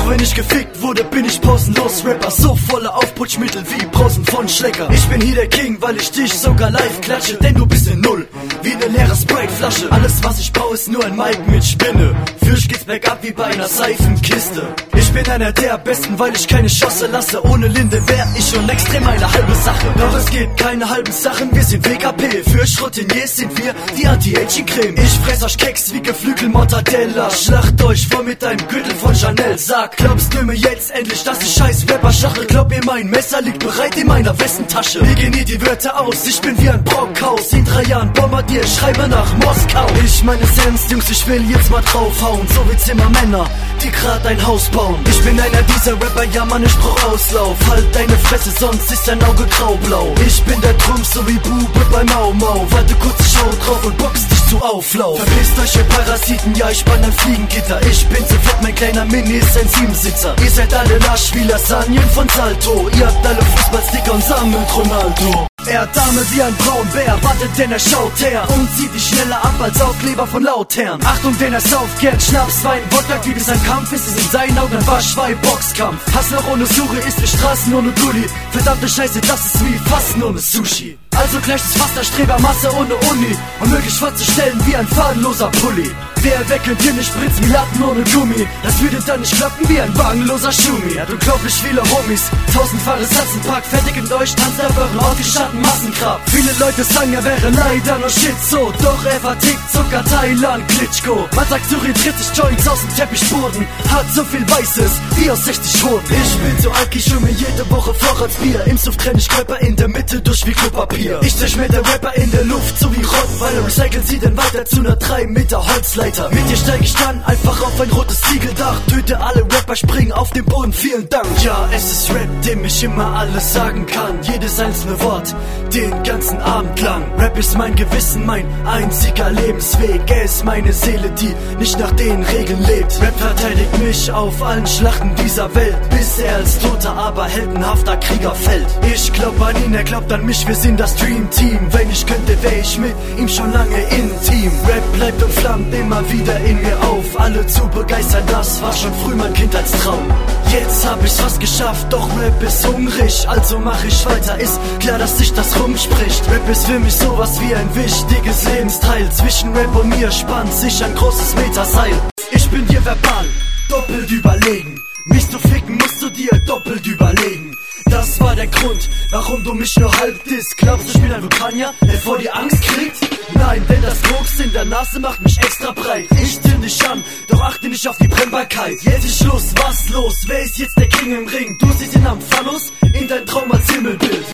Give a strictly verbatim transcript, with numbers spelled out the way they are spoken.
Auch wenn ich gefickt wurde, bin ich pausenlos Rapper. So voller Aufputschmittel wie Brausen von Schlecker. Ich bin hier der King, weil ich dich sogar live klatsche. Denn du bist in Null, wie eine leere Sprite-Flasche. Alles was ich brauche ist nur ein Mic mit Spinne. Für mich geht's bergab wie bei einer Seifenkiste. Ich bin einer der Besten, weil ich keine Schosse lasse. Ohne Linde wär ich schon extrem eine halbe Sache. Doch es geht keine halben Sachen, wir sind W K P. Für Schrottiniers sind wir die Anti-Aging-Creme. Ich fress euch Keks wie Geflügel-Mortadella. Schlacht euch vor mit einem Gürtel von Chanel. Sag, glaubst du mir jetzt endlich, dass ich scheiß Rapper schache? Glaub mir, mein Messer liegt bereit in meiner Westentasche. Mir gehen hier die Wörter aus, ich bin wie ein Brockhaus. In drei Jahren bombardier, schreibe nach Moskau. Ich meine Sense, Jungs, ich will jetzt mal draufhauen. So wie Zimmermänner, die grad ein Haus bauen. Ich bin einer dieser Rapper, ja Mann, ich brauch Auslauf. Halt deine Fresse, sonst ist dein Auge graublau. Ich bin der Trumpf, so wie Bube bei Mau Mau. Warte kurz, ich schau drauf und box dich zu Auflauf. Verpisst euch, ihr Parasiten, ja ich spann ein Fliegengitter. Ich bin so fett, mein kleiner Mini ist ein Siebensitzer. Ihr seid alle Lasch wie Lasagnen von Salto. Ihr habt alle Fußballsticker und sammelt Ronaldo. Er hat Dame wie ein Braunbär, wartet denn er schaut her und zieht dich schneller ab als Aufkleber von Lautherren. Achtung, denn er sauft gern Schnaps, Wein, Wodka, wie es ein Kampf ist, ist in seinen Augen ein Waschwein, Boxkampf. Hass noch ohne Suche ist wie Straßen ohne Gulli. Verdammte Scheiße, das ist wie Fasten ohne Sushi. Also gleicht es fast der Strebermasse ohne Uni, unmöglich vorzustellen wie ein fadenloser Pulli. Wer weg könnt ihr nicht spritzen wie Latten ohne Gummi? Das würde dann nicht klappen wie ein wagenloser Schumi. Er hat unglaublich viele Homies, tausendfache Satzenpack, fertigend euch tanzt auf euren ausgestatteten Massengrab. Viele Leute sagen, er wäre leider nur Shit so, doch er vertickt sogar Thailand Klitschko. Man sagt, orientiert sich Joints aus dem Teppichboden, hat so viel Weißes wie aus sechzig Hoden. Ich bin so alt, ich schwimme mir jede Woche Vorratsbier. Im Suff trenn ich Körper in der Mitte durch wie Klopapier. Ich zerschmetter Rapper in der Luft, so wie Rottweiler. Recyceln sie dann weiter zu einer drei Meter Holzleiter. Mit dir steig ich dann einfach auf ein rotes Ziegeldach. Töte alle Rapper, springen auf den Boden, vielen Dank. Ja, es ist Rap, dem ich immer alles sagen kann. Jedes einzelne Wort, den ganzen Abend lang. Rap ist mein Gewissen, mein einziger Lebensweg. Er ist meine Seele, die nicht nach den Regeln lebt. Rap verteidigt mich auf allen Schlachten dieser Welt, bis er als toter, aber heldenhafter Krieger fällt. Ich glaub an ihn, er glaubt an mich, wir sind das Dream Team. Wenn ich könnte, wär ich mit ihm schon lange intim. Rap bleibt und flammt immer wieder in mir auf. Alle zu begeistern, das war schon früh mein Kindheitstraum. Jetzt hab ich's fast geschafft, doch Rap ist hungrig, also mach ich weiter. Ist klar, dass sich das rumspricht. Rap ist für mich sowas wie ein wichtiges Lebensteil. Zwischen Rap und mir spannt sich ein großes Meterseil. Ich bin dir verbal, doppelt überlegen. Mich zu ficken musst du dir doppelt überlegen. Das war der Grund, warum du mich nur halb disst. Glaubst du, ich bin ein Vulkanier, der vor dir Angst kriegt? Nein, denn das Koks in der Nase macht mich extra breit. Ich zünd dich an, doch achte nicht auf die Brennbarkeit. Jetzt ist Schluss, was los? Wer ist jetzt der King im Ring? Du siehst ihn am Phallus?